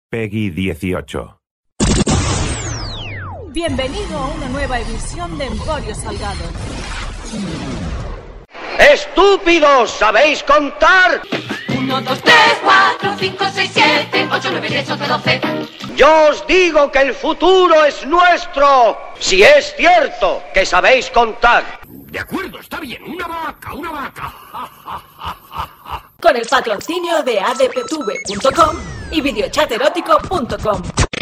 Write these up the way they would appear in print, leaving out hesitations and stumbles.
Peggy 18. Bienvenido a una nueva edición de Emporio Salgado. ¡Estúpidos! ¿Sabéis contar? 1, 2, 3, 4, 5, 6, 7, 8, 9, 10, 11, 12. Yo os digo que el futuro es nuestro, si es cierto que sabéis contar. De acuerdo, está bien. Una vaca, una vaca. Con el patrocinio de adptv.com y videochaterótico.com.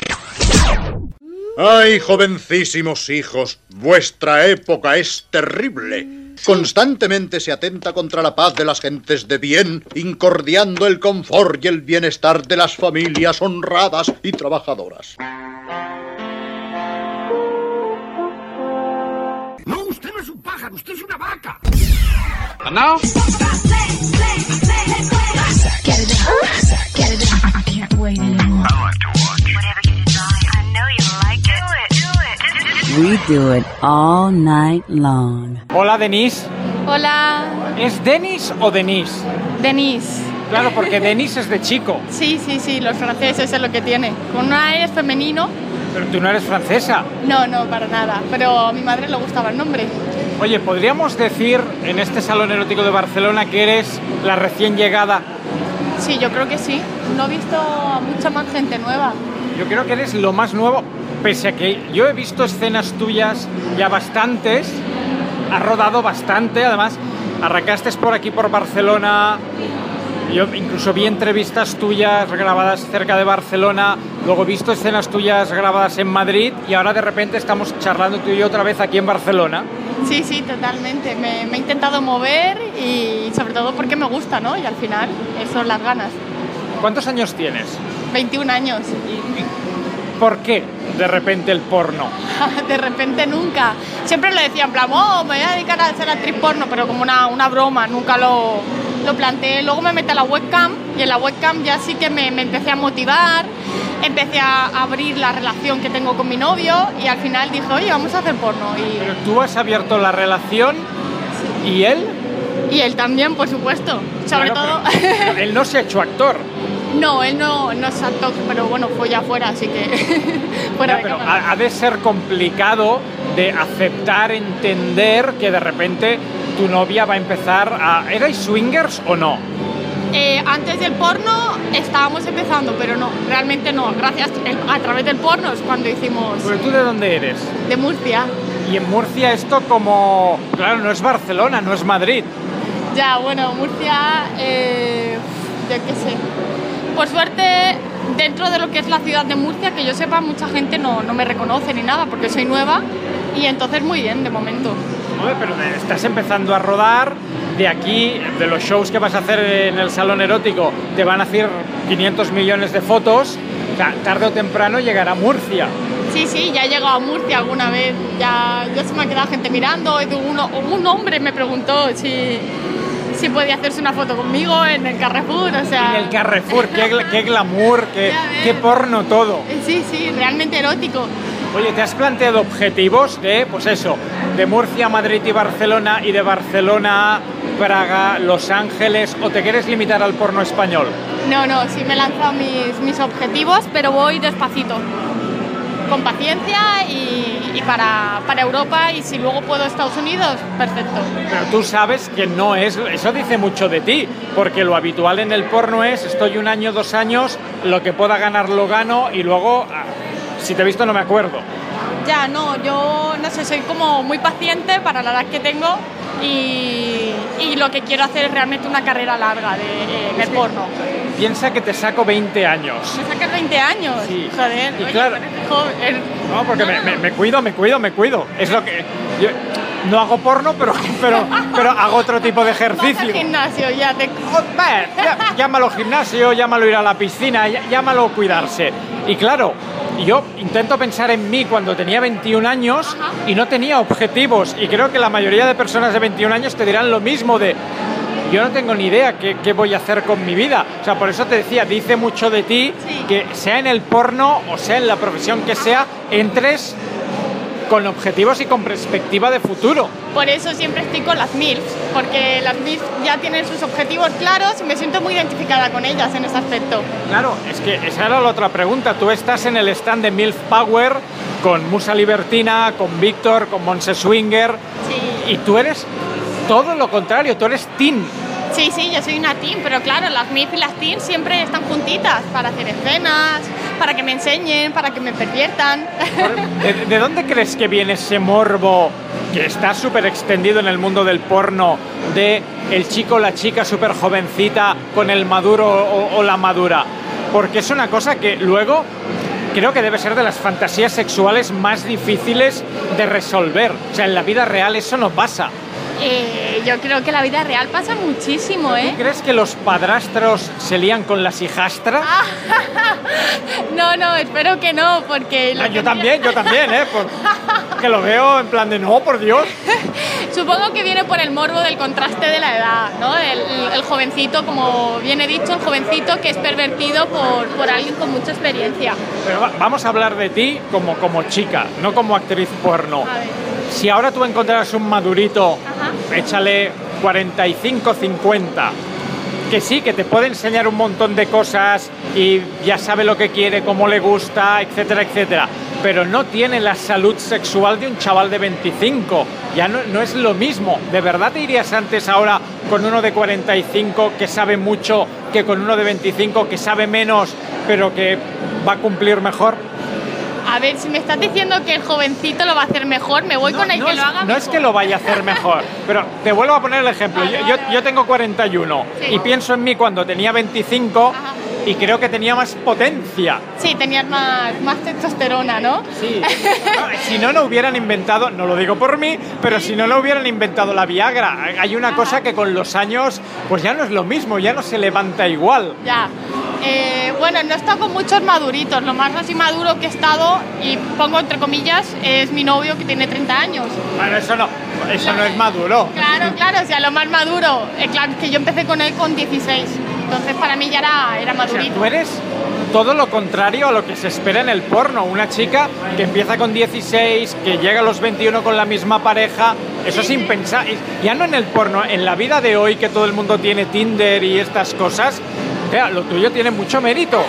¡Ay, jovencísimos hijos! Vuestra época es terrible. Constantemente se atenta contra la paz de las gentes de bien, incordiando el confort y el bienestar de las familias honradas y trabajadoras. No, usted no es un pájaro, usted es una vaca. And now? Get it down. I can't wait anymore. I like to watch. Whatever you desire, I know you like it. We do it all night long. Hola, Denise. Hola. ¿Es Denis o Denise? Denise. Claro, porque Denis es de chico. Sí, los franceses es lo que tiene. Con una E es femenino. Pero tú no eres francesa. No, para nada. Pero a mi madre le gustaba el nombre. Oye, ¿podríamos decir en este salón erótico de Barcelona que eres la recién llegada? Sí, yo creo que sí. No he visto a mucha más gente nueva. Yo creo que eres lo más nuevo, pese a que yo he visto escenas tuyas ya bastantes, has rodado bastante, además arrancaste por aquí por Barcelona, yo incluso vi entrevistas tuyas grabadas cerca de Barcelona, luego he visto escenas tuyas grabadas en Madrid y ahora de repente estamos charlando tú y yo otra vez aquí en Barcelona. Sí, totalmente. Me he intentado mover y sobre todo porque me gusta, ¿no? Y al final, eso son las ganas. ¿Cuántos años tienes? 21 años. ¿Por qué de repente el porno? De repente nunca. Siempre le decía en plan, me voy a dedicar a ser actriz porno, pero como una broma, nunca lo planteé. Luego me metí a la webcam y en la webcam ya sí que me empecé a motivar, empecé a abrir la relación que tengo con mi novio y al final dije, oye, vamos a hacer porno. Pero tú has abierto la relación y él... Y él también, por supuesto. Sobre todo... Pero él no se ha hecho actor. No, él no es actor, pero bueno, fue ya afuera, así que... fuera de pero cámara. ha de ser complicado de aceptar, entender que de repente tu novia va a empezar a... ¿Erais swingers o no? Antes del porno estábamos empezando, pero no, realmente no. Gracias a través del porno es cuando hicimos... ¿Pero tú de dónde eres? De Murcia. Y en Murcia esto como... Claro, no es Barcelona, no es Madrid. Ya, bueno, Murcia, yo qué sé. Por suerte, dentro de lo que es la ciudad de Murcia, que yo sepa, mucha gente no me reconoce ni nada, porque soy nueva, y entonces muy bien, de momento. Oye, pero estás empezando a rodar, de aquí, de los shows que vas a hacer en el salón erótico, te van a hacer 500 millones de fotos, o sea, tarde o temprano llegará a Murcia. Sí, ya he llegado a Murcia alguna vez, ya se me ha quedado gente mirando, un hombre me preguntó si podía hacerse una foto conmigo en el Carrefour, o sea... En el Carrefour, qué glamour, qué porno todo. Sí, realmente erótico. Oye, ¿te has planteado objetivos de, pues eso, de Murcia, Madrid y Barcelona, y de Barcelona, Praga, Los Ángeles, o te quieres limitar al porno español? No, sí me he lanzado mis objetivos, pero voy despacito, con paciencia y para Europa, y si luego puedo Estados Unidos, perfecto. Pero tú sabes que no es... Eso dice mucho de ti, porque lo habitual en el porno es estoy 1 año, 2 años, lo que pueda ganar lo gano y luego, si te he visto no me acuerdo. Ya, no, yo no sé, soy como muy paciente para la edad que tengo y lo que quiero hacer es realmente una carrera larga en el porno. Piensa que te saco 20 años. ¿Me sacas 20 años? Sí. Joder, y oye, claro, joven. No, porque me cuido. Es lo que... Yo no hago porno, pero hago otro tipo de ejercicio. Vas al gimnasio, ya te... Llámalo gimnasio, llámalo ir a la piscina, llámalo cuidarse. Y claro, yo intento pensar en mí cuando tenía 21 años y no tenía objetivos. Y creo que la mayoría de personas de 21 años te dirán lo mismo de... Yo no tengo ni idea qué voy a hacer con mi vida. O sea, por eso te decía, dice mucho de ti que sea en el porno o sea en la profesión que sea, entres con objetivos y con perspectiva de futuro. Por eso siempre estoy con las MILFs, porque las MILFs ya tienen sus objetivos claros y me siento muy identificada con ellas en ese aspecto. Claro, es que esa era la otra pregunta. Tú estás en el stand de MILF Power con Musa Libertina, con Víctor, con Monse Swinger. Sí. Y tú eres todo lo contrario, tú eres teen. Sí, yo soy una teen, pero claro, las MILF y las teen siempre están juntitas para hacer escenas, para que me enseñen, para que me perviertan. ¿De dónde crees que viene ese morbo que está súper extendido en el mundo del porno de el chico o la chica súper jovencita con el maduro o la madura? Porque es una cosa que luego creo que debe ser de las fantasías sexuales más difíciles de resolver. O sea, en la vida real eso no pasa. Yo creo que en la vida real pasa muchísimo, ¿eh? ¿Tú crees que los padrastros se lían con las hijastras? No, espero que no, porque... Yo también, que lo veo en plan de no, por Dios. Supongo que viene por el morbo del contraste de la edad, ¿no? El jovencito, como bien he dicho, el jovencito que es pervertido por alguien con mucha experiencia. Pero vamos a hablar de ti como chica, no como actriz porno. A ver. Si ahora tú encontraras un madurito, Ajá. échale 45, 50, que sí, que te puede enseñar un montón de cosas y ya sabe lo que quiere, cómo le gusta, etcétera, etcétera, pero no tiene la salud sexual de un chaval de 25, ya no es lo mismo. ¿De verdad te irías antes ahora con uno de 45 que sabe mucho que con uno de 25 que sabe menos pero que va a cumplir mejor? A ver, si me estás diciendo que el jovencito lo va a hacer mejor, me voy con el que lo haga mejor. No es que lo vaya a hacer mejor, pero te vuelvo a poner el ejemplo. Yo tengo 41 sí. Y pienso en mí cuando tenía 25. Ajá. Y creo que tenía más potencia. Sí, tenías más testosterona, ¿no? Sí. Si no hubieran inventado, no lo digo por mí, pero si no hubieran inventado la Viagra. Hay una cosa que con los años, pues ya no es lo mismo, ya no se levanta igual. Ya. Bueno, no he estado con muchos maduritos. Lo más así maduro que he estado, y pongo entre comillas, es mi novio que tiene 30 años. Bueno, eso no es maduro. Claro, o sea, lo más maduro. Claro, que yo empecé con él con 16. Entonces para mí ya era madurito. O sea, tú eres todo lo contrario a lo que se espera en el porno. Una chica que empieza con 16, que llega a los 21 con la misma pareja. Eso sí, sin pensar. Ya no en el porno, en la vida de hoy que todo el mundo tiene Tinder y estas cosas. Lo tuyo tiene mucho mérito.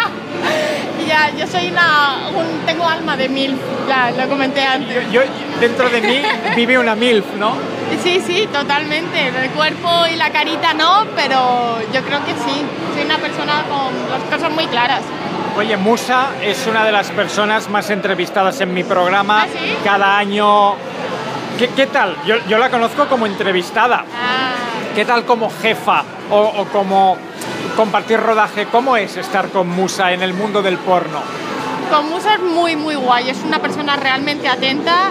Ya, yo soy tengo alma de MILF, ya lo comenté antes. Yo dentro de mí vive una MILF, ¿no? Sí, totalmente. El cuerpo y la carita no, pero yo creo que sí. Soy una persona con las cosas muy claras. Oye, Musa es una de las personas más entrevistadas en mi programa. ¿Ah, sí? Cada año. ¿Qué tal? Yo la conozco como entrevistada. ¿Qué tal como jefa o como compartir rodaje? ¿Cómo es estar con Musa en el mundo del porno? Con Musa es muy, muy guay. Es una persona realmente atenta.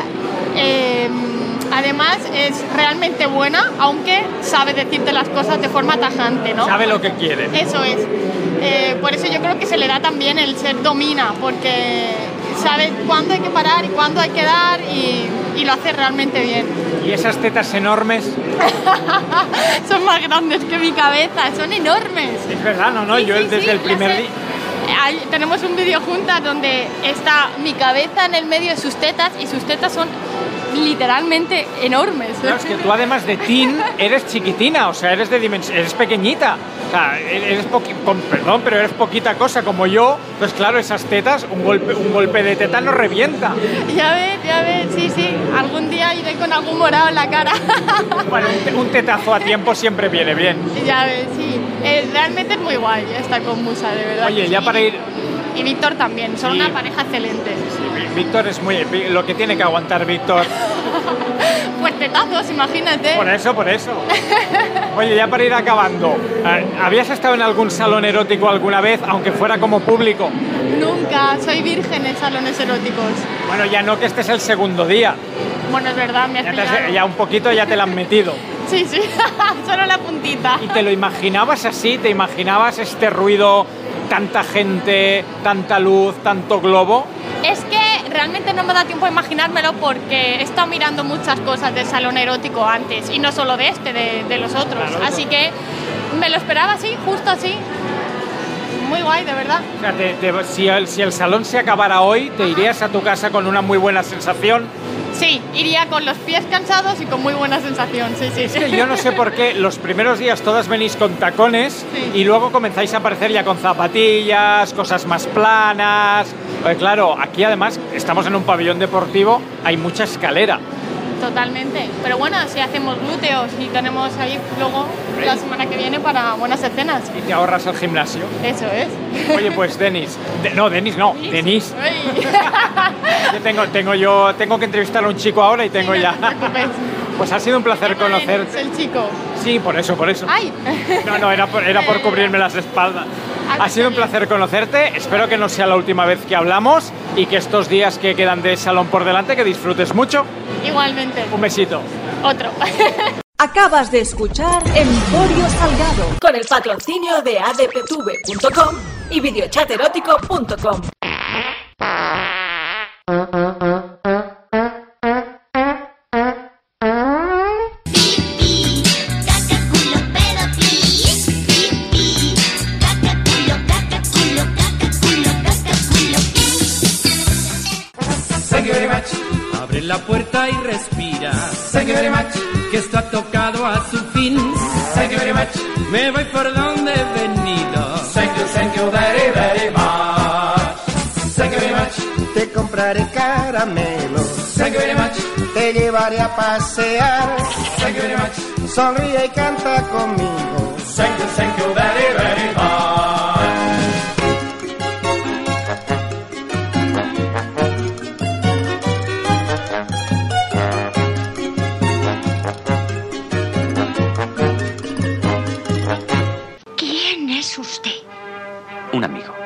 Además, es realmente buena, aunque sabe decirte las cosas de forma tajante, ¿no? Sabe lo que quiere. Eso es. Por eso yo creo que se le da también el ser domina, porque sabe cuándo hay que parar y cuándo hay que dar y lo hace realmente bien. ¿Y esas tetas enormes? Son más grandes que mi cabeza, son enormes. Es verdad, no, yo desde el primer día... Tenemos un vídeo juntas donde está mi cabeza en el medio de sus tetas y sus tetas son literalmente enormes. Claro, es que tú además de teen eres chiquitina, o sea, eres pequeñita. O sea, perdón, pero eres poquita cosa como yo. Pues claro, esas tetas, un golpe de teta nos revienta. Ya ves, sí. Algún día iré con algún morado en la cara. Bueno, un tetazo a tiempo siempre viene bien. Ya ves, sí. Realmente es muy guay estar con Musa, de verdad. Oye, ya para ir... Y Víctor también, son una pareja excelente. Sí, Víctor es lo que tiene que aguantar Víctor. Pues tetazos, imagínate. Por eso. Oye, ya para ir acabando, ¿habías estado en algún salón erótico alguna vez, aunque fuera como público? Nunca, soy virgen en salones eróticos. Bueno, ya no, que este es el segundo día. Bueno, es verdad, me has pillado. Ya un poquito ya te la han metido. Sí, solo la puntita. ¿Y te lo imaginabas así? ¿Te imaginabas este ruido, tanta gente, tanta luz, tanto globo? Es que realmente no me da tiempo a imaginármelo porque he estado mirando muchas cosas del salón erótico antes y no solo de de los otros. Claro, así que me lo esperaba así, justo así. muy guay, de verdad. O sea, si el salón se acabara hoy, ¿te irías a tu casa con una muy buena sensación? Sí, iría con los pies cansados y con muy buena sensación, sí. Es que yo no sé por qué los primeros días todas venís con tacones y luego comenzáis a aparecer ya con zapatillas, cosas más planas. Porque claro, aquí además estamos en un pabellón deportivo, hay mucha escalera. Totalmente, pero bueno, si hacemos glúteos y tenemos ahí luego la semana que viene para buenas escenas. Y te ahorras el gimnasio. Eso es. Oye, pues Denise. Denise. Tengo que entrevistar a un chico ahora y tengo ya. No te preocupes. Pues ha sido un placer conocerte. Es el chico. Sí, por eso. ¡Ay! No, era por cubrirme las espaldas. Ha sido un placer conocerte, espero que no sea la última vez que hablamos y que estos días que quedan de salón por delante, que disfrutes mucho. Igualmente. Un besito. Otro. Acabas de escuchar Emporio Salgado con el patrocinio de adptv.com y videochaterótico.com. Abre la puerta y respira. Thank you very much. Que esto ha tocado a su fin. Thank you very much. Me voy por donde he venido. Thank you very, very much. Thank you very much. Te compraré caramelos. Thank you very much. Te llevaré a pasear. Thank you very much. Sonríe y canta conmigo. Thank you very, very much. ¿Quién es usted? Un amigo.